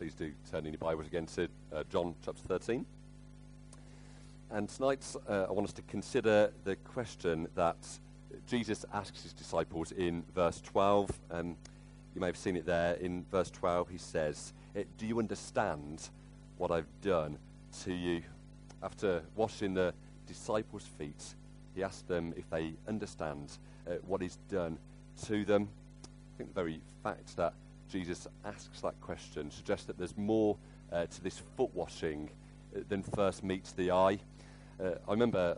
please do turn in your Bibles again to John chapter 13. And tonight I want us to consider the question that Jesus asks his disciples in verse 12. You may have seen it there. In verse 12 he says, "Do you understand what I've done to you?" After washing the disciples' feet, he asked them if they understand what he's done to them. I think the very fact that Jesus asks that question suggests that there's more to this foot washing than first meets the eye. I remember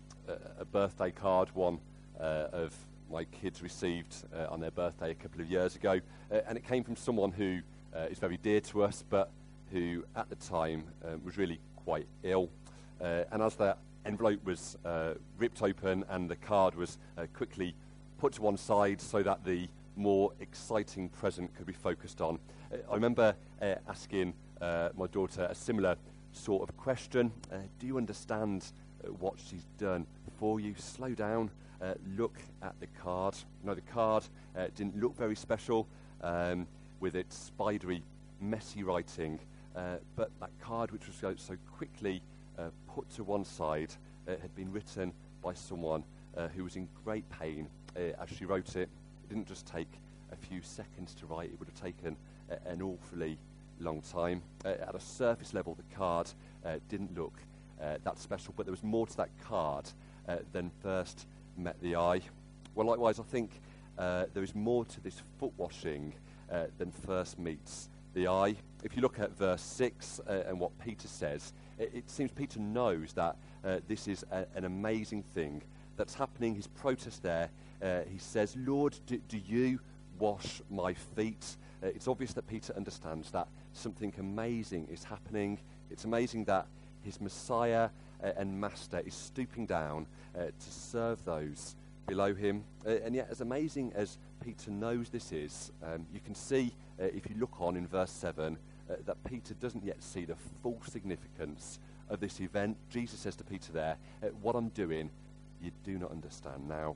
a birthday card one of my kids received on their birthday a couple of years ago, and it came from someone who is very dear to us, but who at the time was really quite ill. And as the envelope was ripped open and the card was quickly put to one side so that the more exciting present could be focused on, I remember asking my daughter a similar sort of question. Do you understand what she's done for you? Slow down, look at the card. No, the card didn't look very special with its spidery, messy writing, but that card, which was so quickly put to one side, had been written by someone who was in great pain as she wrote it. It didn't just take a few seconds to write, it would have taken an awfully long time. At a surface level, the card didn't look that special, but there was more to that card than first met the eye. Well, likewise, I think there is more to this foot washing than first meets the eye. If you look at verse 6 and what Peter says, it seems Peter knows that this is an amazing thing that's happening. His protest there, he says, "Lord, do you wash my feet?" It's obvious that Peter understands that something amazing is happening. It's amazing that his Messiah and Master is stooping down to serve those below him. And yet, as amazing as Peter knows this is, you can see, if you look on in verse 7, that Peter doesn't yet see the full significance of this event. Jesus says to Peter there, "What I'm doing, you do not understand now."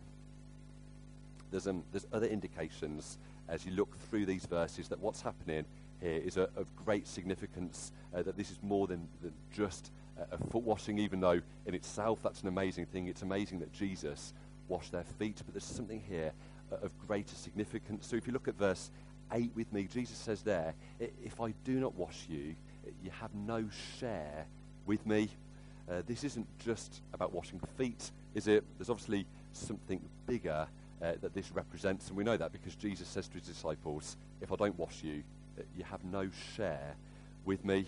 There's other indications as you look through these verses that what's happening here is of great significance, that this is more than just a foot washing, even though in itself that's an amazing thing. It's amazing that Jesus washed their feet, but there's something here of greater significance. So if you look at verse 8 with me, Jesus says there, "If I do not wash you, you have no share with me." This isn't just about washing feet, is it? There's obviously something bigger that this represents, and we know that because Jesus says to his disciples, "If I don't wash you, you have no share with me."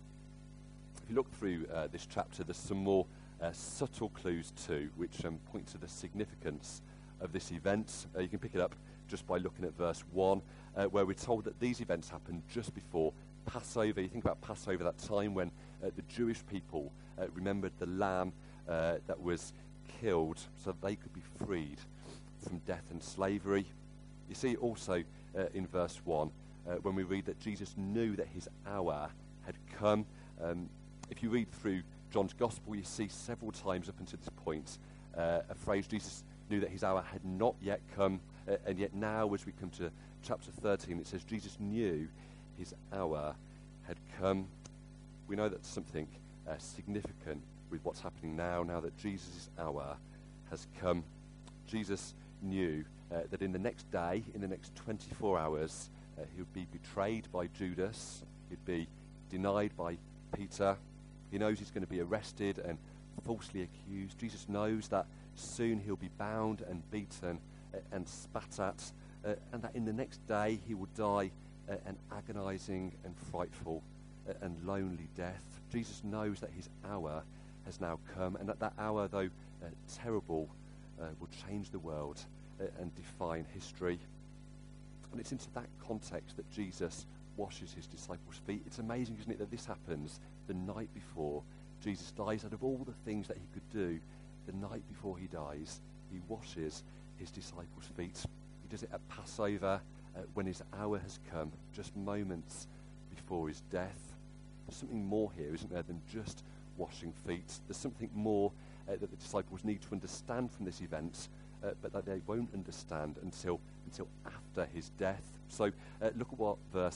If you look through this chapter, there's some more subtle clues too, which point to the significance of this event. You can pick it up just by looking at verse 1, where we're told that these events happened just before Passover. You think about Passover, that time when the Jewish people remembered the lamb that was killed so that they could be freed from death and slavery. You see also in verse 1 when we read that Jesus knew that his hour had come. If you read through John's Gospel, you see several times up until this point a phrase, Jesus knew that his hour had not yet come, and yet now as we come to chapter 13, it says Jesus knew his hour had come. We know that something significant with what's happening now that Jesus' hour has come. Jesus knew that in the next day, in the next 24 hours, he would be betrayed by Judas, he'd be denied by Peter. He knows he's going to be arrested and falsely accused. Jesus knows that soon he'll be bound and beaten and spat at, and that in the next day he will die an agonizing and frightful and lonely death. Jesus knows that his hour has now come, and that that hour, though terrible, will change the world and define history. And it's into that context that Jesus washes his disciples' feet. It's amazing, isn't it, that this happens the night before Jesus dies. Out of all the things that he could do the night before he dies, he washes his disciples' feet. He does it at Passover when his hour has come, just moments before his death. There's something more here, isn't there, than just washing feet. There's something more that the disciples need to understand from this event, but that they won't understand until after his death. So look at what verse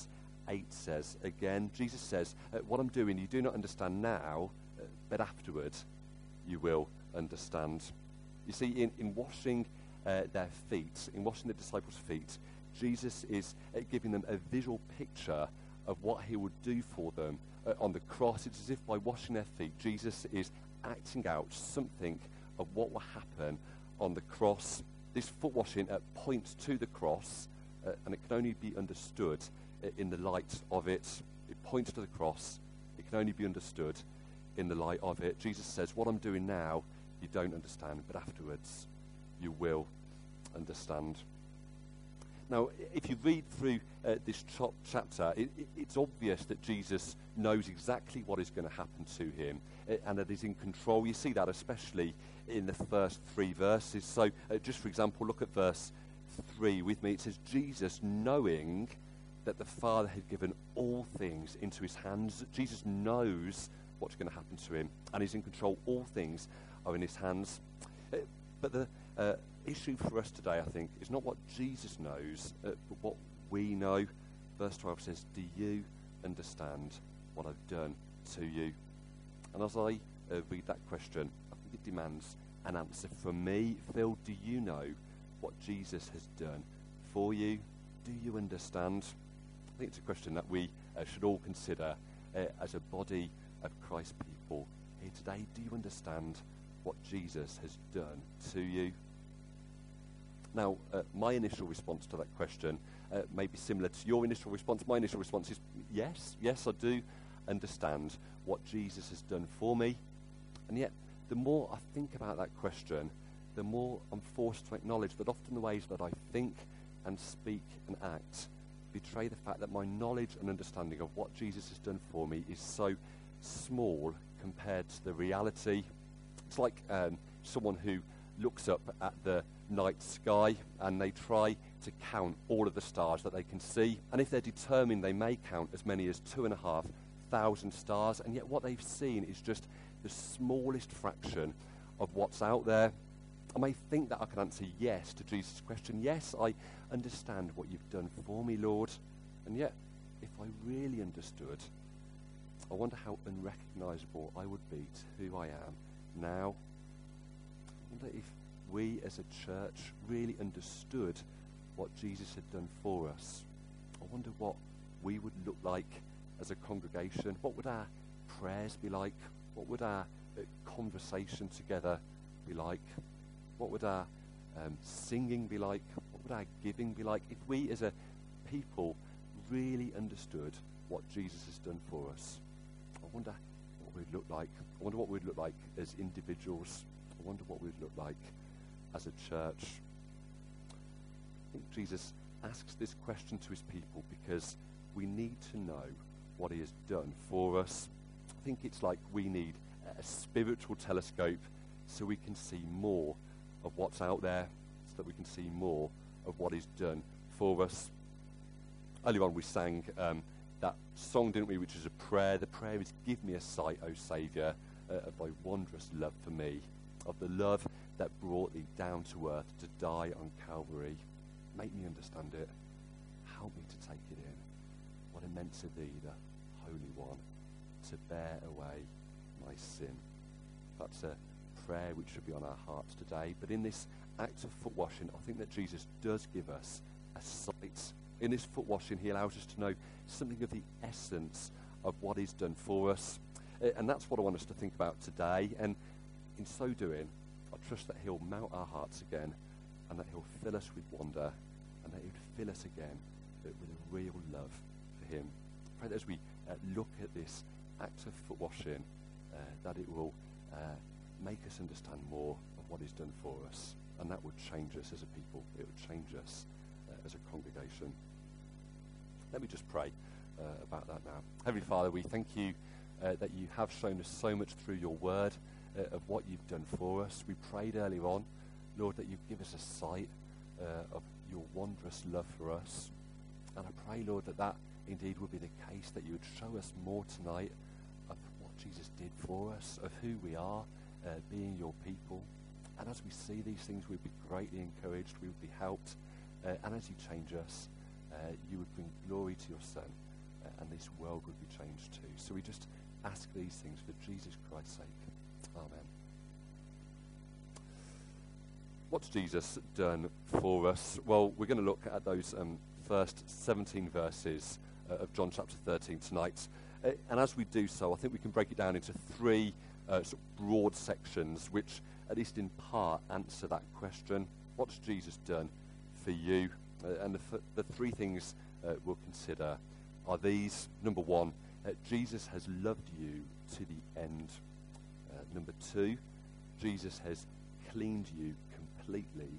8 says. Again, Jesus says, what I'm doing you do not understand now, but afterwards you will understand. You see, in washing their feet, in washing the disciples' feet, Jesus is giving them a visual picture of what he would do for them on the cross. It's as if by washing their feet, Jesus is acting out something of what will happen on the cross. This foot washing points to the cross, and it can only be understood in the light of it. It points to the cross. It can only be understood in the light of it. Jesus says, what I'm doing now, you don't understand, but afterwards you will understand. Now, if you read through this chapter, it's obvious that Jesus knows exactly what is going to happen to him and that he's in control. You see that especially in the first 3 verses. So, just for example, look at verse 3 with me. It says, Jesus, knowing that the Father had given all things into his hands. Jesus knows what's going to happen to him, and he's in control. All things are in his hands. But the issue for us today, I think, is not what Jesus knows, but what we know. Verse 12 says, do you understand what I've done to you? And as I read that question, I think it demands an answer from me. Phil, do you know what Jesus has done for you? Do you understand? I think it's a question that we should all consider as a body of Christ people here today. Do you understand what Jesus has done to you? Now, my initial response to that question may be similar to your initial response. My initial response is yes, I do understand what Jesus has done for me. And yet, the more I think about that question, the more I'm forced to acknowledge that often the ways that I think and speak and act betray the fact that my knowledge and understanding of what Jesus has done for me is so small compared to the reality. It's like someone who looks up at the night sky and they try to count all of the stars that they can see. And if they're determined, they may count as many as 2,500 stars. And yet what they've seen is just the smallest fraction of what's out there. I may think that I can answer yes to Jesus' question. Yes, I understand what you've done for me, Lord. And yet, if I really understood, I wonder how unrecognizable I would be to who I am now. I wonder if we as a church really understood what Jesus had done for us. I wonder what we would look like as a congregation. What would our prayers be like? What would our conversation together be like? What would our singing be like? What would our giving be like if we as a people really understood what Jesus has done for us? I wonder what we'd look like. I wonder what we'd look like as individuals. I wonder what we'd look like as a church. I think Jesus asks this question to his people because we need to know what he has done for us. I think it's like we need a spiritual telescope so we can see more of what's out there, so that we can see more of what he's done for us. Earlier on we sang that song, didn't we, which is a prayer. The prayer is, give me a sight, O Saviour, of thy wondrous love for me, of the love that brought thee down to earth to die on Calvary. Make me understand it. Help me to take it in. What it meant to thee, the Holy One, to bear away my sin. That's a prayer which should be on our hearts today. But in this act of foot washing, I think that Jesus does give us a sight. In this foot washing, he allows us to know something of the essence of what he's done for us. And that's what I want us to think about today. And in so doing, I trust that he'll melt our hearts again, and that he'll fill us with wonder, and that he'll fill us again with a real love for him. I pray that as we look at this act of foot washing, that it will make us understand more of what he's done for us, and that would change us as a people. It would change us as a congregation. Let me just pray about that now. Heavenly Father, we thank you that you have shown us so much through your word of what you've done for us. We prayed earlier on, Lord, that you give us a sight of your wondrous love for us. And I pray, Lord, that that indeed would be the case, that you would show us more tonight of what Jesus did for us, of who we are, being your people. And as we see these things, we'd be greatly encouraged, we would be helped. And as you change us, you would bring glory to your Son and this world would be changed too. So we just ask these things for Jesus Christ's sake. Amen. What's Jesus done for us? Well, we're going to look at those first 17 verses of John chapter 13 tonight. And as we do so, I think we can break it down into three sort of broad sections, which at least in part answer that question. What's Jesus done for you? And the three things we'll consider are these. Number one, Jesus has loved you to the end. Number two, Jesus has cleaned you completely.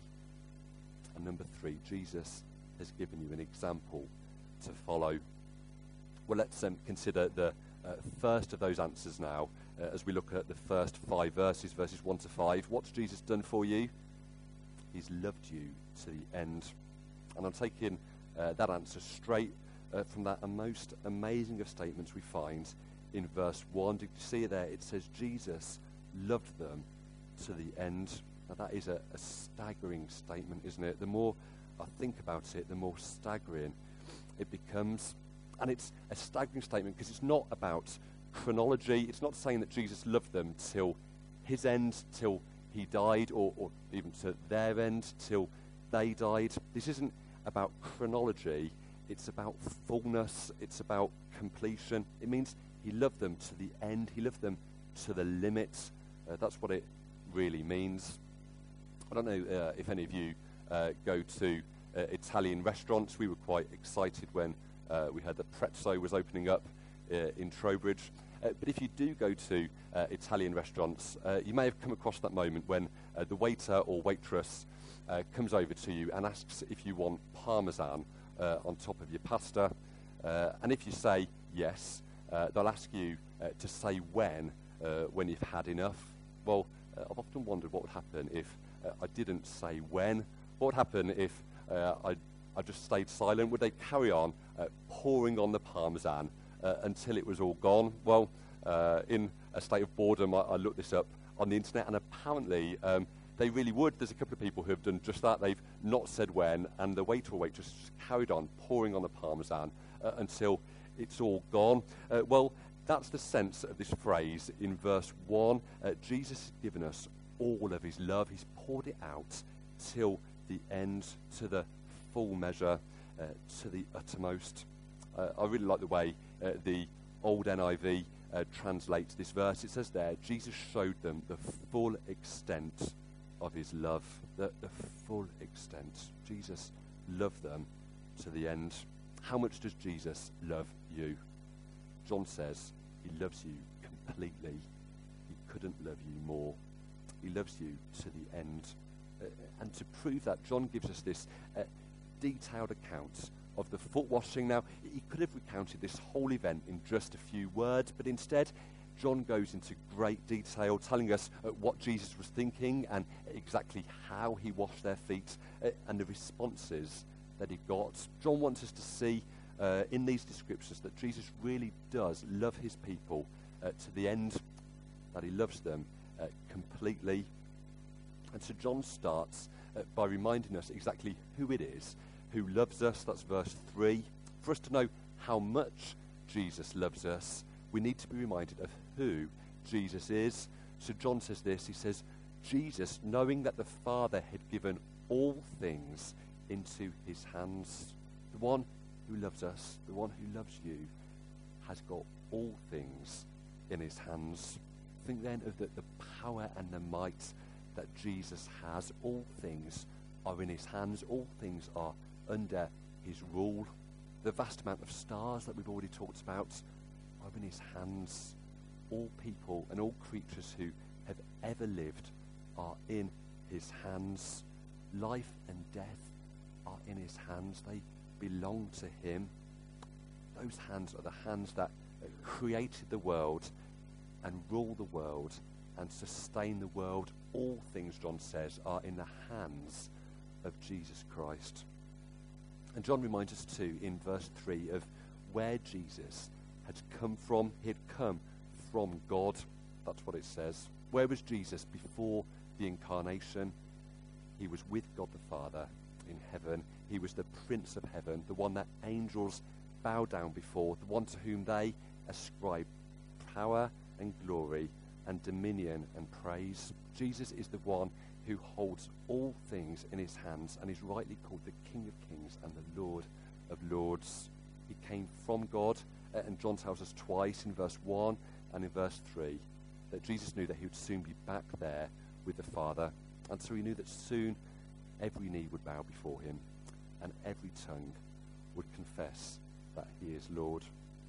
And number three, Jesus has given you an example to follow. Well, let's consider the first of those answers now as we look at the first 5 verses, verses 1 to 5. What's Jesus done for you? He's loved you to the end. And I'm taking that answer straight from that most amazing of statements we find in verse 1. Did you see it there? It says Jesus loved them to the end. Now that is a staggering statement, isn't it? The more I think about it, the more staggering it becomes. And it's a staggering statement because it's not about chronology. It's not saying that Jesus loved them till his end, till he died, or even to their end, till they died. This isn't about chronology. It's about fullness. It's about completion. It means he loved them to the end. He loved them to the limit. That's what it really means. I don't know if any of you go to Italian restaurants. We were quite excited when we heard that Prezzo was opening up in Trowbridge. But if you do go to Italian restaurants, you may have come across that moment when the waiter or waitress comes over to you and asks if you want Parmesan on top of your pasta. And if you say yes, they'll ask you to say when you've had enough. Well, I've often wondered what would happen if I didn't say when. What would happen if I just stayed silent? Would they carry on pouring on the Parmesan until it was all gone? Well, in a state of boredom, I looked this up on the internet, and apparently they really would. There's a couple of people who have done just that. They've not said when, and the waiter or waitress just carried on pouring on the Parmesan until it's all gone. Well, that's the sense of this phrase in verse 1. Jesus has given us all of his love. He's poured it out till the end, to the full measure, to the uttermost. I really like the way the old NIV translates this verse. It says there, Jesus showed them the full extent of his love. The full extent. Jesus loved them to the end. How much does Jesus love you? John says he loves you completely. He couldn't love you more. He loves you to the end. And to prove that, John gives us this detailed account of the foot washing. Now, he could have recounted this whole event in just a few words, but instead, John goes into great detail, telling us what Jesus was thinking and exactly how he washed their feet and the responses that he got. John wants us to see in these descriptions that Jesus really does love his people to the end, that he loves them completely. And so John starts by reminding us exactly who it is who loves us. That's verse 3. For us to know how much Jesus loves us, we need to be reminded of who Jesus is. So John says this, he says, Jesus, knowing that the Father had given all things into his hands, the one who loves us, the one who loves you, has got all things in his hands. Think then of the power and the might that Jesus has. All things are in his hands. All things are under his rule. The vast amount of stars that we've already talked about are in his hands. All people and all creatures who have ever lived are in his hands. Life and death are in his hands. They belong to him. Those hands are the hands that created the world and rule the world and sustain the world. All things, John says, are in the hands of Jesus Christ. And John reminds us too in verse 3 of where Jesus had come from. He had come from God. That's what it says. Where was Jesus before the incarnation? He was with God the Father in heaven. He was the Prince of Heaven, the one that angels bow down before, the one to whom they ascribe power and glory and dominion and praise. Jesus is the one who holds all things in his hands and is rightly called the King of Kings and the Lord of Lords. He came from God, and John tells us twice in verse 1 and in verse 3 that Jesus knew that he would soon be back there with the Father, and so he knew that soon every knee would bow before him and every tongue would confess that he is Lord.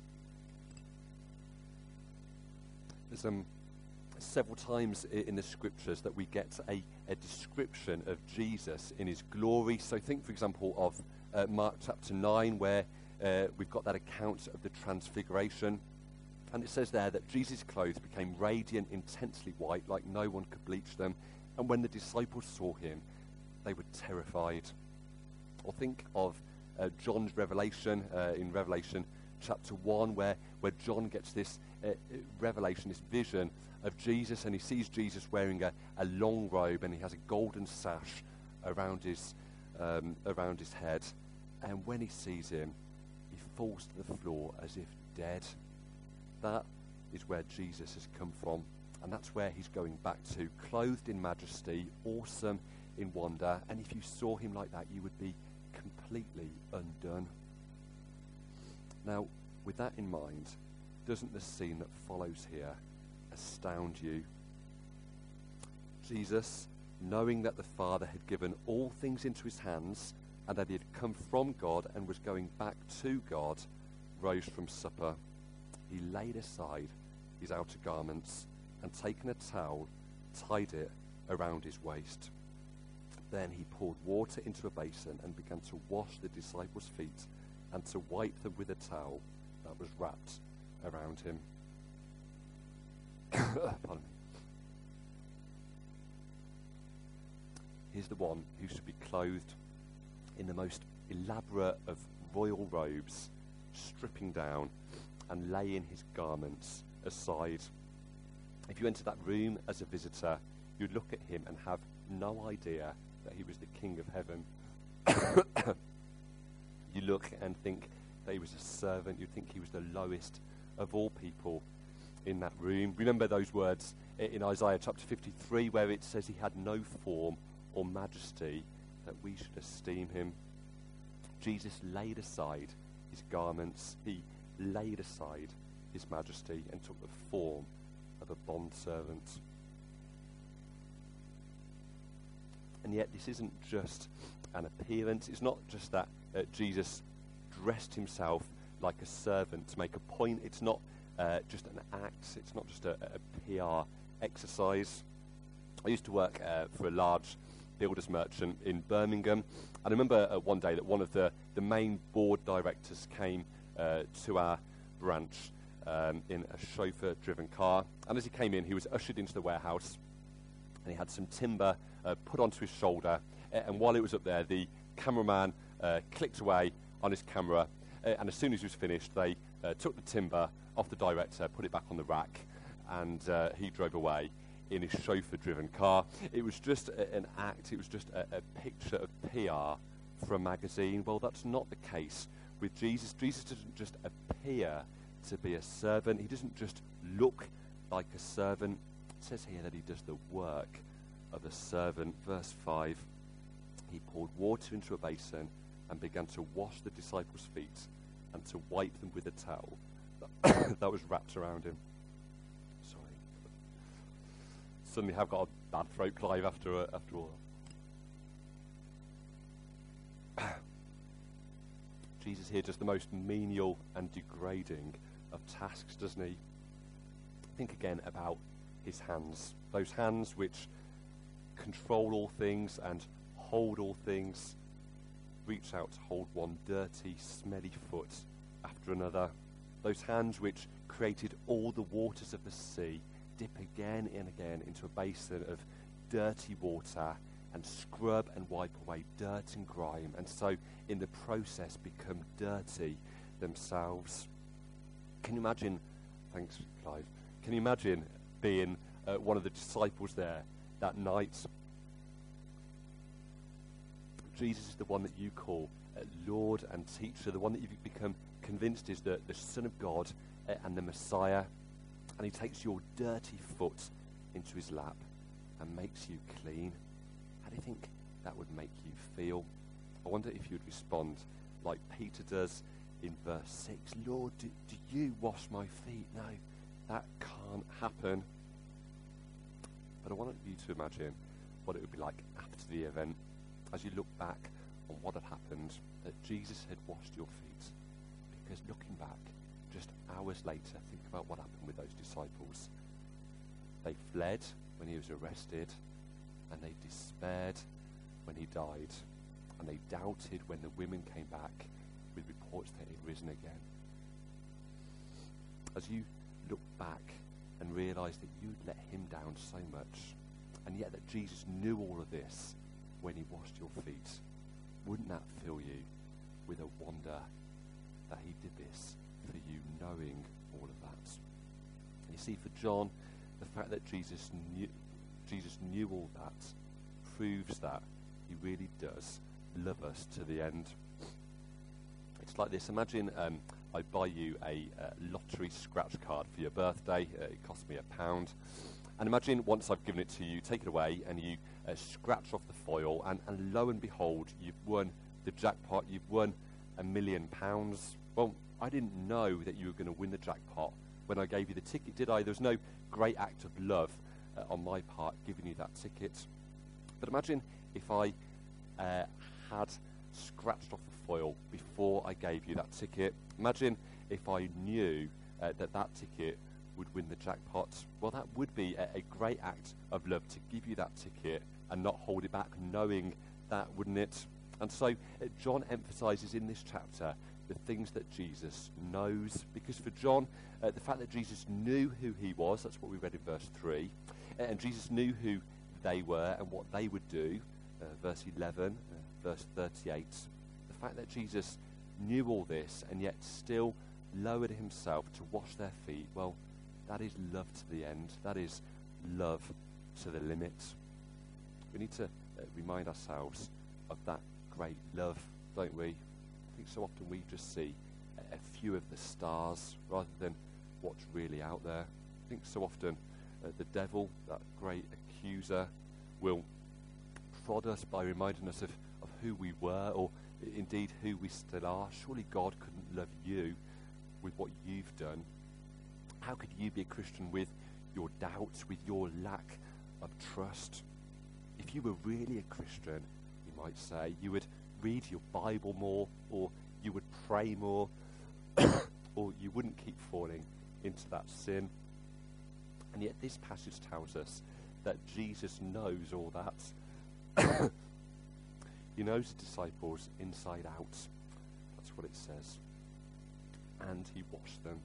There's several times in the scriptures that we get a description of Jesus in his glory. So think, for example, of Mark chapter 9, where we've got that account of the transfiguration. And it says there that Jesus' clothes became radiant, intensely white, like no one could bleach them. And when the disciples saw him, they were terrified. Or think of John's revelation in Revelation chapter 1, where John gets this revelation, this vision of Jesus, and he sees Jesus wearing a long robe, and he has a golden sash around his head. And when he sees him, he falls to the floor as if dead. That is where Jesus has come from, and that's where he's going back to, clothed in majesty, awesome in wonder. And if you saw him like that, you would be completely undone. Now, with that in mind, doesn't the scene that follows here astound you? Jesus, knowing that the Father had given all things into his hands and that he had come from God and was going back to God, rose from supper. He laid aside his outer garments and, taking a towel, tied it around his waist. Then he poured water into a basin and began to wash the disciples' feet and to wipe them with a towel that was wrapped around him. Pardon me. Here's the one who should be clothed in the most elaborate of royal robes, stripping down and laying his garments aside. If you entered that room as a visitor, you'd look at him and have no idea that he was the King of Heaven. You look and think that he was a servant. You'd think he was the lowest of all people in that room. Remember those words in Isaiah chapter 53 where it says he had no form or majesty that we should esteem him. Jesus laid aside his garments. He laid aside his majesty and took the form of a bondservant. And yet this isn't just an appearance. It's not just that Jesus dressed himself like a servant to make a point. It's not just an act. It's not just a PR exercise. I used to work for a large builders merchant in Birmingham. And I remember one day that one of the main board directors came to our branch in a chauffeur-driven car. And as he came in, he was ushered into the warehouse, and he had some timber put onto his shoulder. And while it was up there, the cameraman clicked away on his camera. And as soon as he was finished, they took the timber off the director, put it back on the rack, and he drove away in his chauffeur-driven car. It was just an act. It was just a picture of PR for a magazine. Well, that's not the case with Jesus. Jesus doesn't just appear to be a servant. He doesn't just look like a servant. It says here that he does the work of a servant. Verse 5, he poured water into a basin and began to wash the disciples' feet and to wipe them with a towel that was wrapped around him. Sorry. Suddenly I've got a bad throat, Clive, after all. Jesus here does the most menial and degrading of tasks, doesn't he? Think again about his hands. Those hands which control all things and hold all things, reach out to hold one dirty, smelly foot after another. Those hands which created all the waters of the sea dip again and again into a basin of dirty water and scrub and wipe away dirt and grime, and so in the process become dirty themselves. Can you imagine, thanks Clive, can you imagine being one of the disciples there that night? Jesus is the one that you call Lord and teacher, the one that you've become convinced is the Son of God and the Messiah, and he takes your dirty foot into his lap and makes you clean, how do you think that would make you feel? I wonder if you would respond like Peter does in verse 6. Lord, do you wash my feet? No, that can't happen. But I want you to imagine what it would be like after the event, as you look back on what had happened, that Jesus had washed your feet. Because looking back, just hours later, think about what happened with those disciples. They fled when he was arrested, and they despaired when he died, and they doubted when the women came back with reports that he had risen again. As you look back and realise that you'd let him down so much, and yet that Jesus knew all of this when he washed your feet, wouldn't that fill you with a wonder that he did this for you, knowing all of that? And you see, for John, the fact that Jesus knew all that proves that he really does love us to the end. It's like this. Imagine I buy you a lottery scratch card for your birthday. It cost me £1. And imagine once I've given it to you, take it away, and you scratch off the foil, and lo and behold, you've won the jackpot. You've won £1 million. Well, I didn't know that you were going to win the jackpot when I gave you the ticket, did I? There was no great act of love on my part giving you that ticket. But imagine if I had scratched off the foil before I gave you that ticket. Imagine if I knew that ticket would win the jackpot. Well, that would be a great act of love to give you that ticket and not hold it back, knowing that, wouldn't it? And so John emphasizes in this chapter the things that Jesus knows, because for John, the fact that Jesus knew who he was, that's what we read in verse 3, and Jesus knew who they were and what they would do, verse 11, verse 38, the fact that Jesus knew all this and yet still lowered himself to wash their feet, well, that is love to the end. That is love to the limit. We need to remind ourselves of that great love, don't we? I think so often we just see a few of the stars rather than what's really out there. I think so often the devil, that great accuser, will prod us by reminding us of who we were, or indeed who we still are. Surely God couldn't love you with what you've done. How could you be a Christian with your doubts, with your lack of trust? If you were really a Christian, you might say, you would read your Bible more, or you would pray more, or you wouldn't keep falling into that sin. And yet this passage tells us that Jesus knows all that. He knows the disciples inside out. That's what it says. And he washed them.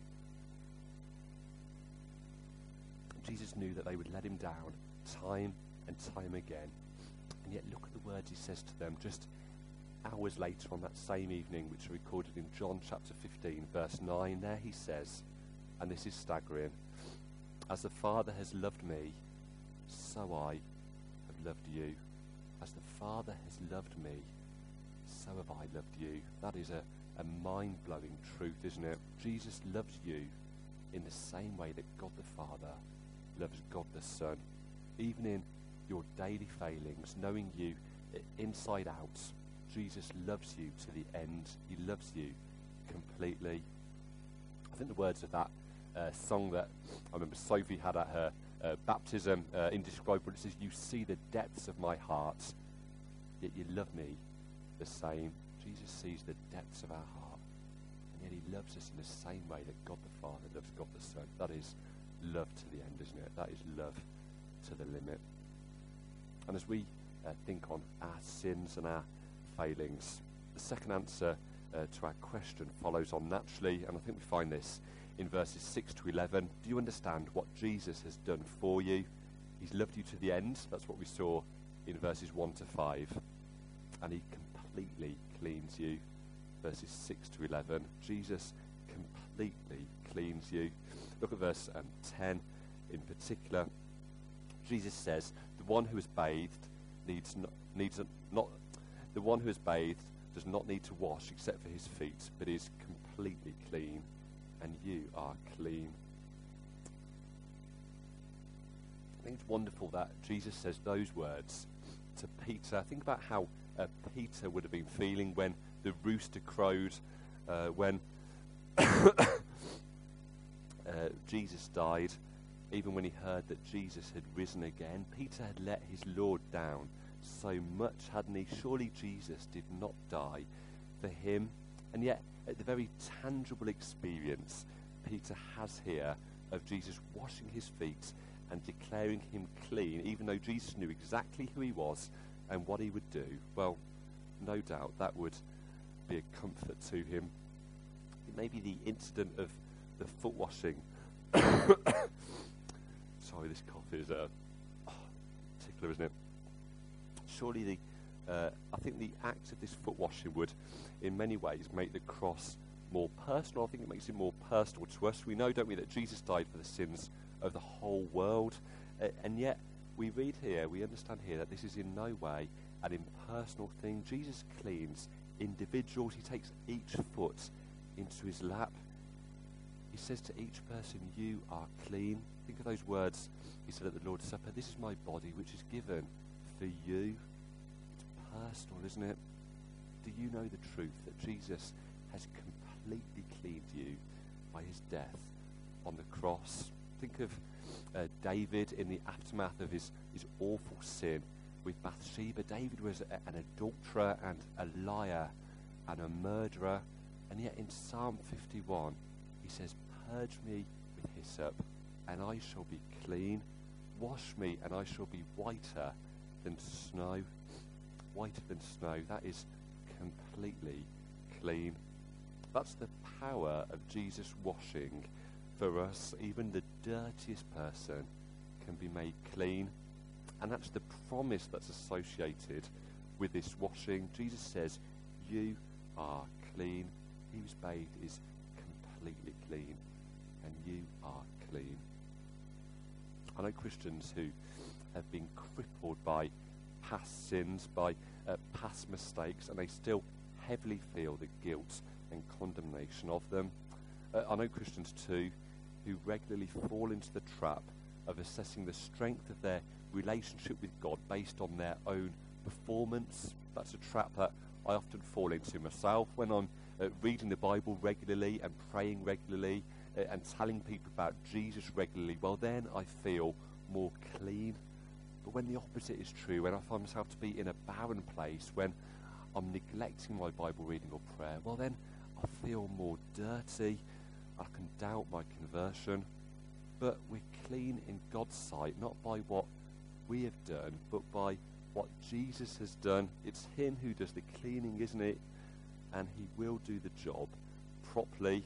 Jesus knew that they would let him down time and time again. And yet look at the words he says to them just hours later on that same evening, which are recorded in John chapter 15, verse 9. There he says, and this is staggering, "As the Father has loved me, so I have loved you. As the Father has loved me, so have I loved you." That is a mind-blowing truth, isn't it? Jesus loves you in the same way that God the Father loves God the Son. Even in your daily failings, knowing you inside out, Jesus loves you to the end. He loves you completely. I think the words of that song that I remember Sophie had at her baptism, indescribable. It says, "You see the depths of my heart, yet you love me the same." Jesus sees the depths of our heart, and yet he loves us in the same way that God the Father loves God the Son. That is love to the end, isn't it? That is love to the limit. And as we think on our sins and our failings, the second answer to our question follows on naturally, and I think we find this in verses 6 to 11. Do you understand what Jesus has done for you? He's loved you to the end. That's what we saw in verses 1 to 5. And he completely cleans you. Verses 6 to 11. Jesus completely cleans you. Look at verse 10 in particular. Jesus says, "The one who is bathed the one who is bathed does not need to wash except for his feet, but is completely clean, and you are clean. I think it's wonderful that Jesus says those words to Peter. Think about how Peter would have been feeling when the rooster crowed, when Jesus died, even when he heard that Jesus had risen again. Peter had let his Lord down so much, hadn't he? Surely Jesus did not die for him. And yet, at the very tangible experience Peter has here of Jesus washing his feet and declaring him clean, even though Jesus knew exactly who he was and what he would do, well, no doubt that would be a comfort to him. Maybe the incident of the foot washing. Sorry, this cough is tickler, isn't it? Surely I think the act of this foot washing would, in many ways, make the cross more personal. I think it makes it more personal to us. We know, don't we, that Jesus died for the sins of the whole world, and yet we read here, we understand here that this is in no way an impersonal thing. Jesus cleans individuals. He takes each foot into his lap. He says to each person, you are clean. Think of those words he said at the Lord's Supper. This is my body, which is given for you. It's personal, isn't it? Do you know the truth that Jesus has completely cleaned you by his death on the cross? Think of David in the aftermath of his awful sin with Bathsheba. David was an adulterer and a liar and a murderer. And yet in Psalm 51, he says, purge me with hyssop, and I shall be clean. Wash me, and I shall be whiter than snow. Whiter than snow. That is completely clean. That's the power of Jesus washing for us. Even the dirtiest person can be made clean. And that's the promise that's associated with this washing. Jesus says, you are clean. He who's bathed is completely clean, and you are clean. I know Christians who have been crippled by past sins, by past mistakes, and they still heavily feel the guilt and condemnation of them. I know Christians too who regularly fall into the trap of assessing the strength of their relationship with God based on their own performance. That's a trap that I often fall into myself when I'm reading the Bible regularly and praying regularly and telling people about Jesus regularly. Well, then I feel more clean. But when the opposite is true, when I find myself to be in a barren place, when I'm neglecting my Bible reading or prayer, well then I feel more dirty. I can doubt my conversion. But we're clean in God's sight, not by what we have done, but by what Jesus has done. It's him who does the cleaning, isn't it? And he will do the job properly.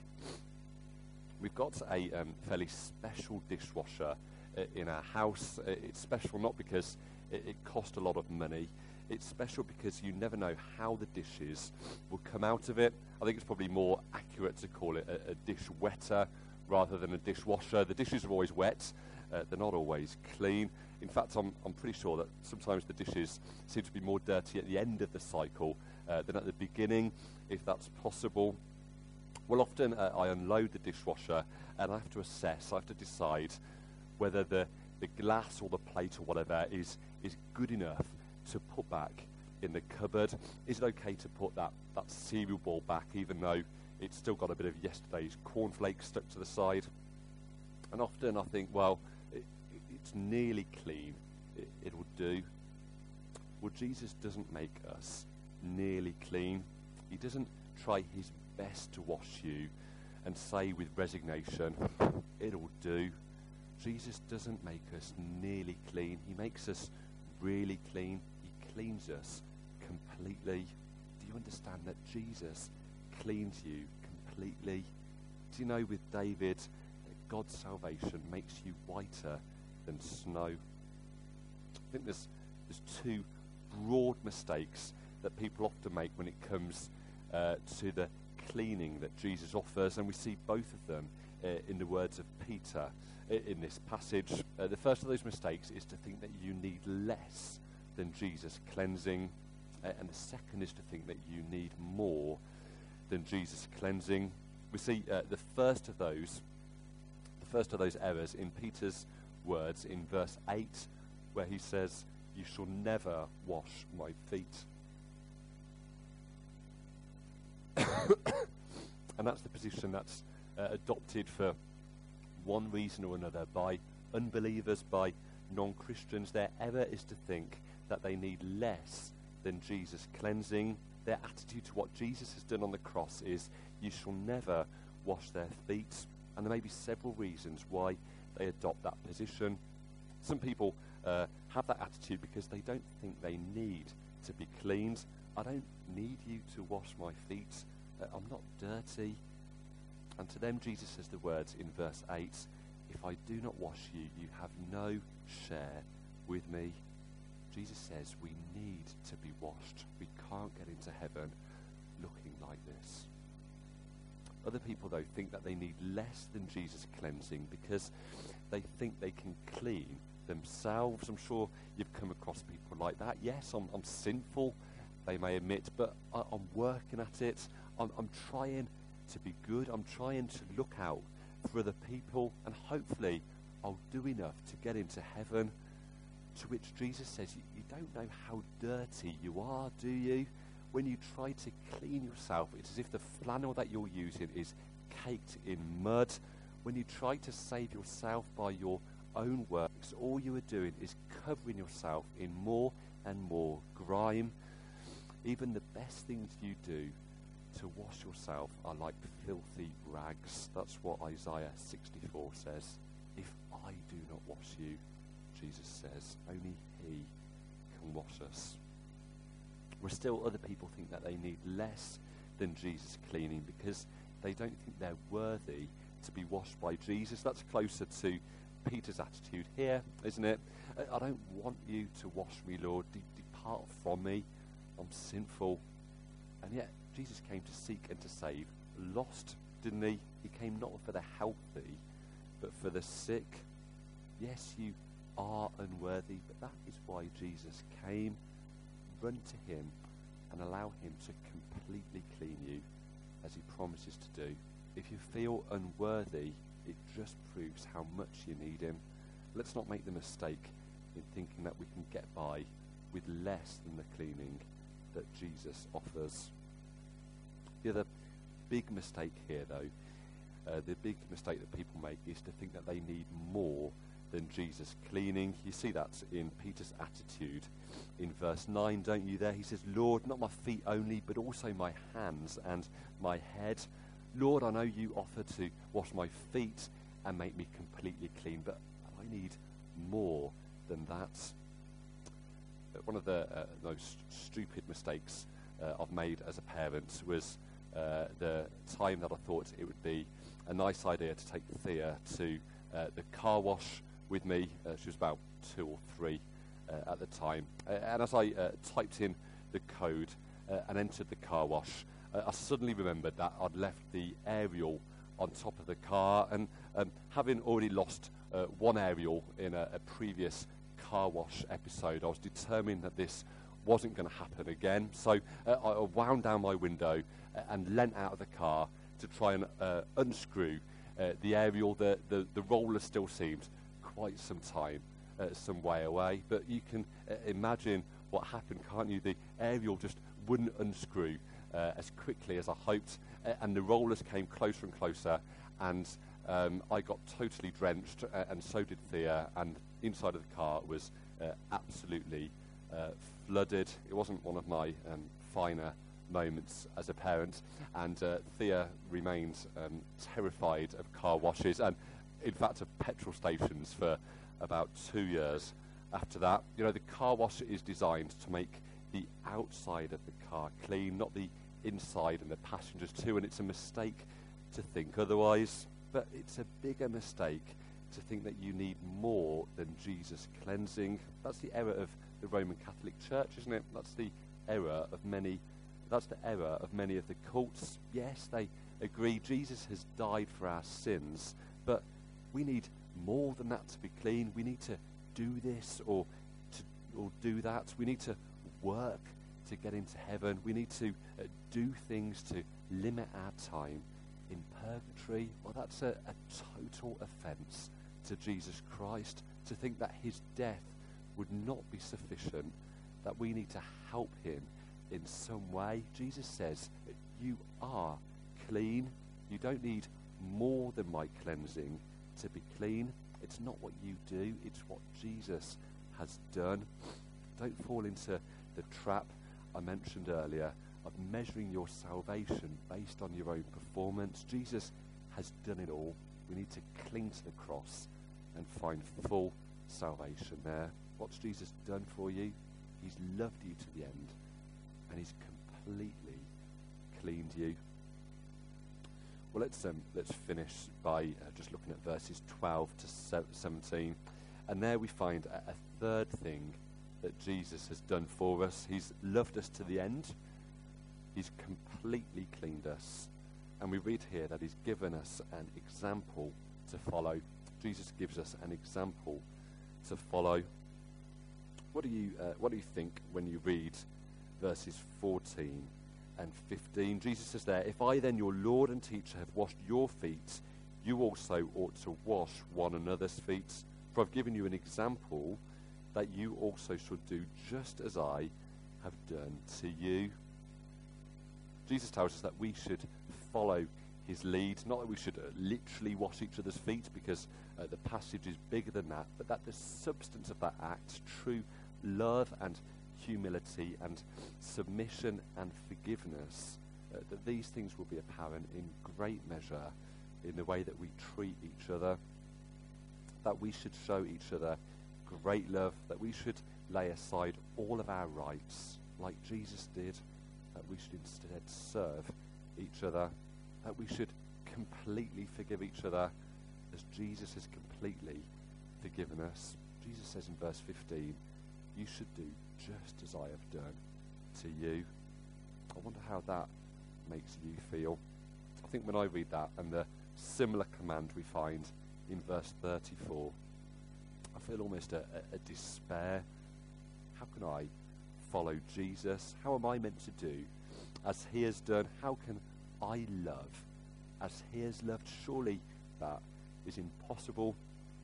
We've got a fairly special dishwasher in our house. It's special not because it cost a lot of money. It's special because you never know how the dishes will come out of it. I think it's probably more accurate to call it a dish wetter rather than a dishwasher. The dishes are always wet. They're not always clean. In fact, I'm pretty sure that sometimes the dishes seem to be more dirty at the end of the cycle than at the beginning, if that's possible. Well, often I unload the dishwasher and I have to assess, I have to decide whether the glass or the plate or whatever is good enough to put back in the cupboard. Is it okay to put that cereal bowl back even though it's still got a bit of yesterday's cornflakes stuck to the side? And often I think, well, it's nearly clean. It'll do. Well, Jesus doesn't make us nearly clean. He doesn't try his best to wash you and say with resignation, it'll do. Jesus doesn't make us nearly clean. He makes us really clean. He cleans us completely. Do you understand that Jesus cleans you completely? Do you know with David, God's salvation makes you whiter than snow? I think there's two broad mistakes that people often make when it comes to the cleaning that Jesus offers, and we see both of them in the words of Peter in this passage. The first of those mistakes is to think that you need less than Jesus' cleansing, and the second is to think that you need more than Jesus' cleansing. We see the first of those errors in Peter's words in verse 8, where he says, "You shall never wash my feet." And that's the position that's adopted for one reason or another by unbelievers, by non-Christians. Their error is to think that they need less than Jesus' cleansing. Their attitude to what Jesus has done on the cross is, "You shall never wash their feet." And there may be several reasons why they adopt that position. Some people have that attitude because they don't think they need to be cleaned. "I don't need you to wash my feet. I'm not dirty." And to them, Jesus says the words in verse 8, "If I do not wash you, you have no share with me." Jesus says we need to be washed. We can't get into heaven looking like this. Other people, though, think that they need less than Jesus' cleansing because they think they can clean themselves. I'm sure you've come across people like that. "Yes, I'm sinful," they may admit, "but I'm working at it. I'm trying to be good. I'm trying to look out for other people, and hopefully I'll do enough to get into heaven." To which Jesus says, you don't know how dirty you are, do you? When you try to clean yourself, it's as if the flannel that you're using is caked in mud. When you try to save yourself by your own works, all you are doing is covering yourself in more and more grime. Even the best things you do to wash yourself are like filthy rags. That's what Isaiah 64 says. "If I do not wash you," Jesus says, "only he can wash us." Where still other people think that they need less than Jesus' cleaning because they don't think they're worthy to be washed by Jesus. That's closer to Peter's attitude here, isn't it? "I don't want you to wash me, Lord. Depart from me. I'm sinful." And yet Jesus came to seek and to save lost, didn't he? He came not for the healthy, but for the sick. Yes, you are unworthy, but that is why Jesus came. Run to him and allow him to completely clean you as he promises to do. If you feel unworthy, it just proves how much you need him. Let's not make the mistake in thinking that we can get by with less than the cleaning that Jesus offers. The other big mistake here, though, the big mistake that people make is to think that they need more than Jesus' cleaning. You see that in Peter's attitude in verse 9, don't you there? He says, "Lord, not my feet only, but also my hands and my head. Lord, I know you offer to wash my feet and make me completely clean, but I need more than that." One of the most stupid mistakes I've made as a parent was the time that I thought it would be a nice idea to take Thea to the car wash with me. She was about 2 or 3 at the time. And as I typed in the code and entered the car wash, I suddenly remembered that I'd left the aerial on top of the car. And having already lost one aerial in a previous car wash episode, I was determined that this wasn't going to happen again. So I wound down my window and leant out of the car to try and unscrew the aerial. The roller still seemed quite some way away, but you can imagine what happened, can't you? The aerial just wouldn't unscrew as quickly as I hoped, and the rollers came closer and closer, and I got totally drenched, and so did Thea, and inside of the car was absolutely flooded. It wasn't one of my finer moments as a parent, and Thea remained terrified of car washes, and in fact of petrol stations for about 2 years after that. You know, the car wash is designed to make the outside of the car clean, not the inside and the passengers too, and it's a mistake to think otherwise. But it's a bigger mistake to think that you need more than Jesus' cleansing. That's the error of the Roman Catholic Church, isn't it? That's the error of many of the cults. Yes, they agree Jesus has died for our sins, but we need more than that to be clean. We need to do this or do that. We need to work to get into heaven. We need to do things to limit our time in purgatory, well, that's a total offence to Jesus Christ, to think that his death would not be sufficient, that we need to help him in some way. Jesus says, you are clean. You don't need more than my cleansing to be clean. It's not what you do, it's what Jesus has done. Don't fall into the trap I mentioned earlier of measuring your salvation based on your own performance. Jesus has done it all. We need to cling to the cross and find full salvation there. What's Jesus done for you? He's loved you to the end, and he's completely cleaned you. Well, let's finish by just looking at verses 12 to 17, and there we find a third thing that Jesus has done for us. He's loved us to the end. He's completely cleaned us, and we read here that he's given us an example to follow. Jesus gives us an example to follow. What do you think when you read verses 14 and 15? Jesus says there, if I then, your Lord and teacher, have washed your feet, you also ought to wash one another's feet. For I've given you an example that you also should do just as I have done to you. Jesus tells us that we should follow his lead, not that we should literally wash each other's feet, because the passage is bigger than that, but that the substance of that act, true love and humility and submission and forgiveness, that these things will be apparent in great measure in the way that we treat each other, that we should show each other great love, that we should lay aside all of our rights like Jesus did, that we should instead serve each other, that we should completely forgive each other as Jesus has completely forgiven us. Jesus says in verse 15, you should do just as I have done to you. I wonder how that makes you feel. I think when I read that and the similar command we find in verse 34, I feel almost a despair. How can I follow Jesus? How am I meant to do as he has done? How can I love as he has loved? Surely that is impossible.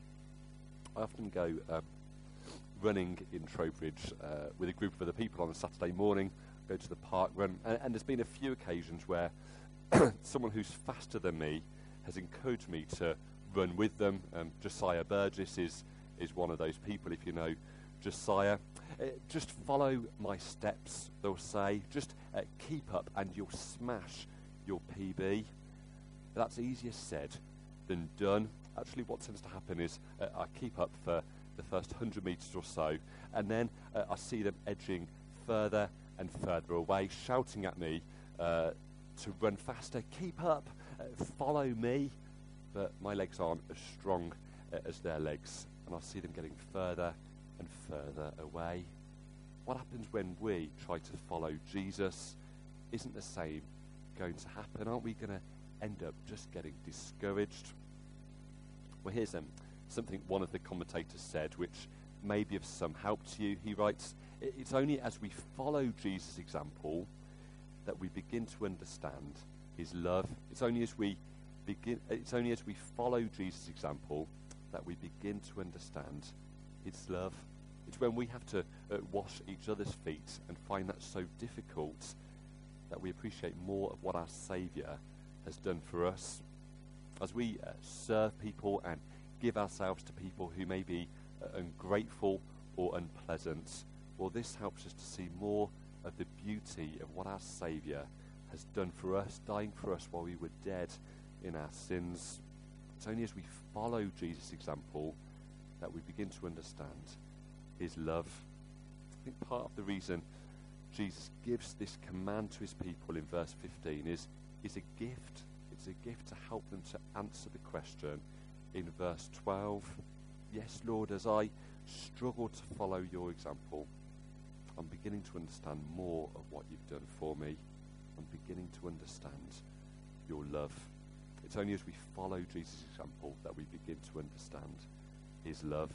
I often go running in Trowbridge with a group of other people on a Saturday morning, go to the park run, and there's been a few occasions where someone who's faster than me has encouraged me to run with them. Josiah Burgess is one of those people, if you know Josiah. Just follow my steps, they'll say. Just keep up and you'll smash your PB. That's easier said than done. Actually, what tends to happen is I keep up for the first 100 metres or so, and then I see them edging further and further away, shouting at me to run faster. Keep up, follow me. But my legs aren't as strong as their legs, and I see them getting further and further away. What happens when we try to follow Jesus? Isn't the same going to happen? Aren't we going to end up just getting discouraged? Well, here's something one of the commentators said, which may be of some help to you. He writes, it's only as we follow Jesus' example that we begin to understand his love. It's only as we follow Jesus' example that we begin to understand his love. It's when we have to wash each other's feet and find that so difficult that we appreciate more of what our Saviour has done for us. As we serve people and give ourselves to people who may be ungrateful or unpleasant, well, this helps us to see more of the beauty of what our Saviour has done for us, dying for us while we were dead in our sins. It's only as we follow Jesus' example that we begin to understand his love. I think part of the reason Jesus gives this command to his people in verse 15 is a gift. It's a gift to help them to answer the question in verse 12. Yes, Lord, as I struggle to follow your example, I'm beginning to understand more of what you've done for me. I'm beginning to understand your love. It's only as we follow Jesus' example that we begin to understand his love.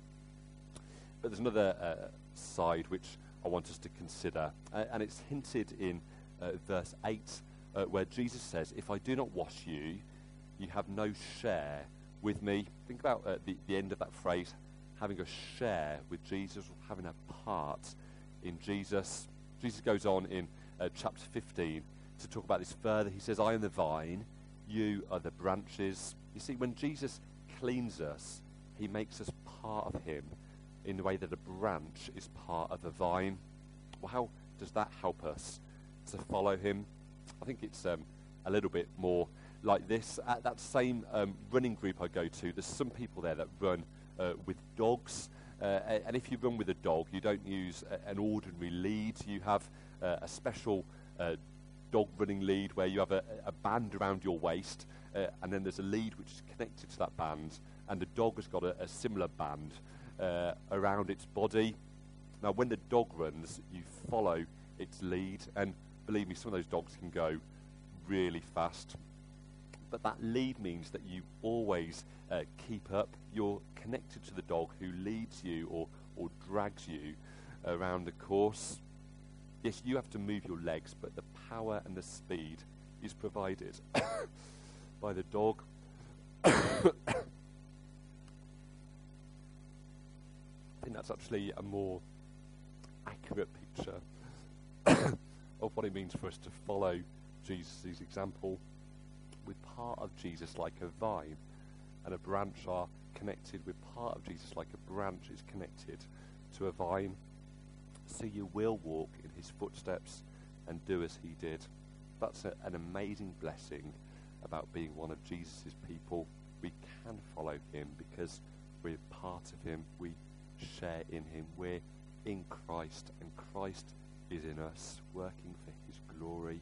But there's another side which I want us to consider, and it's hinted in verse 8 where Jesus says, if I do not wash you, you have no share with me. Think about the end of that phrase, having a share with Jesus, or having a part in Jesus. Jesus goes on in chapter 15 to talk about this further. He says, I am the vine, you are the branches. You see, when Jesus cleans us, he makes us part of him in the way that a branch is part of a vine. Well, how does that help us to follow him? I think it's a little bit more like this. At that same running group I go to, there's some people there that run with dogs. And if you run with a dog, you don't use an ordinary lead. You have a special dog running lead where you have a band around your waist, and then there's a lead which is connected to that band, and the dog has got a similar band around its body. Now, when the dog runs, you follow its lead, and believe me, some of those dogs can go really fast. But that lead means that you always keep up. You're connected to the dog who leads you or drags you around the course. Yes, you have to move your legs, but the power and the speed is provided by the dog. I think that's actually a more accurate picture of what it means for us to follow Jesus' example. We're part of Jesus like a vine, and a branch are connected. We're part of Jesus like a branch is connected to a vine. So you will walk in his footsteps and do as he did. That's an amazing blessing about being one of Jesus' people. We can follow him because we're part of him. We share in him. We're in Christ, and Christ is in us, working for his glory.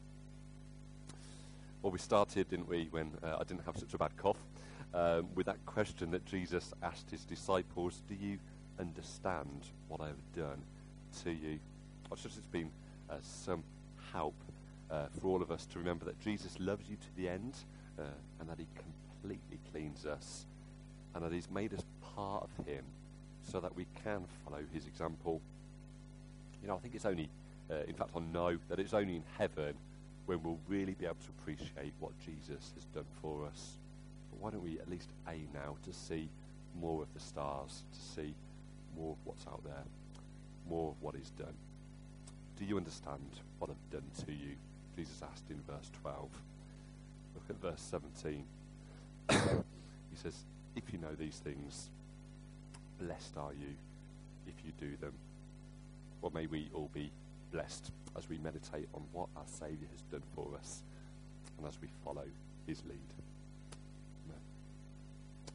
Well, we started, didn't we, when I didn't have such a bad cough, with that question that Jesus asked his disciples, do you understand what I have done to you? I trust it's been some help for all of us to remember that Jesus loves you to the end, and that he completely cleans us, and that he's made us part of him so that we can follow his example. You know, I think it's only, in fact I know that it's only in heaven when we'll really be able to appreciate what Jesus has done for us. But why don't we at least aim now to see more of the stars, to see more of what's out there, more of what he's done. Do you understand what I've done to you? Jesus asked in verse 12. Look at verse 17. He says, if you know these things, blessed are you if you do them. Well, may we all be blessed as we meditate on what our Saviour has done for us and as we follow his lead.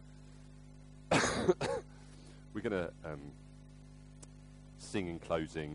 Amen. We're going to sing in closing